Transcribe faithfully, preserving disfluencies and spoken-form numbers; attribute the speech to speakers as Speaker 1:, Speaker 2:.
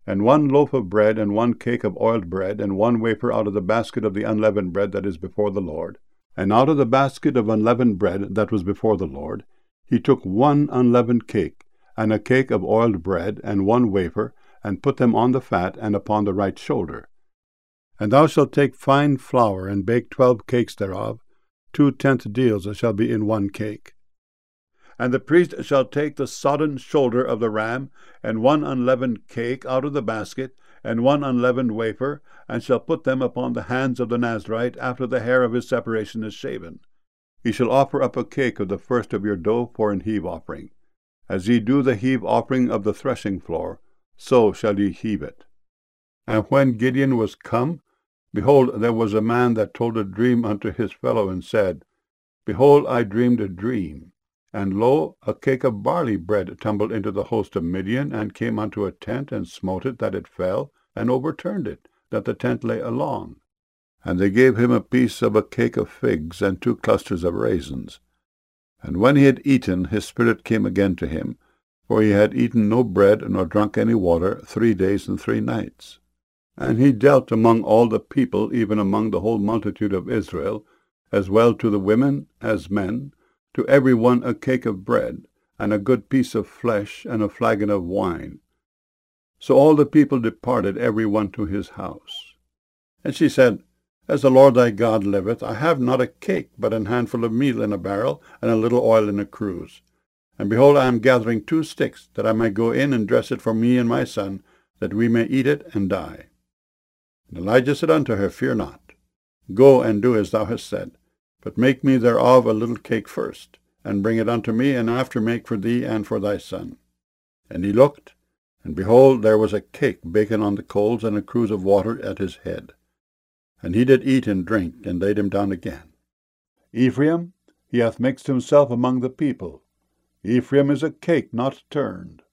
Speaker 1: and one loaf of bread, and one cake of oiled bread, and one wafer out of the basket of the unleavened bread that is before the Lord. And out of the basket of unleavened bread that was before the Lord, he took one unleavened cake, and a cake of oiled bread, and one wafer, and put them on the fat and upon the right shoulder. And thou shalt take fine flour, and bake twelve cakes thereof, two tenth deals shall be in one cake. And the priest shall take the sodden shoulder of the ram, and one unleavened cake out of the basket, and one unleavened wafer, and shall put them upon the hands of the Nazarite after the hair of his separation is shaven. Ye shall offer up a cake of the first of your dough for an heave offering. As ye do the heave offering of the threshing floor, so shall ye heave it. And when Gideon was come, behold, there was a man that told a dream unto his fellow, and said, Behold, I dreamed a dream. And lo, a cake of barley bread tumbled into the host of Midian, and came unto a tent, and smote it, that it fell, and overturned it, that the tent lay along. And they gave him a piece of a cake of figs, and two clusters of raisins. And when he had eaten, his spirit came again to him, for he had eaten no bread, nor drunk any water, three days and three nights. And he dealt among all the people, even among the whole multitude of Israel, as well to the women as men, to every one a cake of bread, and a good piece of flesh, and a flagon of wine. So all the people departed, every one to his house. And she said, As the Lord thy God liveth, I have not a cake, but an handful of meal in a barrel, and a little oil in a cruse. And behold, I am gathering two sticks, that I may go in and dress it for me and my son, that we may eat it and die. And Elijah said unto her, Fear not. Go and do as thou hast said, but make me thereof a little cake first, and bring it unto me, and after make for thee and for thy son. And he looked, and behold, there was a cake baken on the coals, and a cruse of water at his head. And he did eat and drink, and laid him down again. Ephraim, he hath mixed himself among the people. Ephraim is a cake not turned.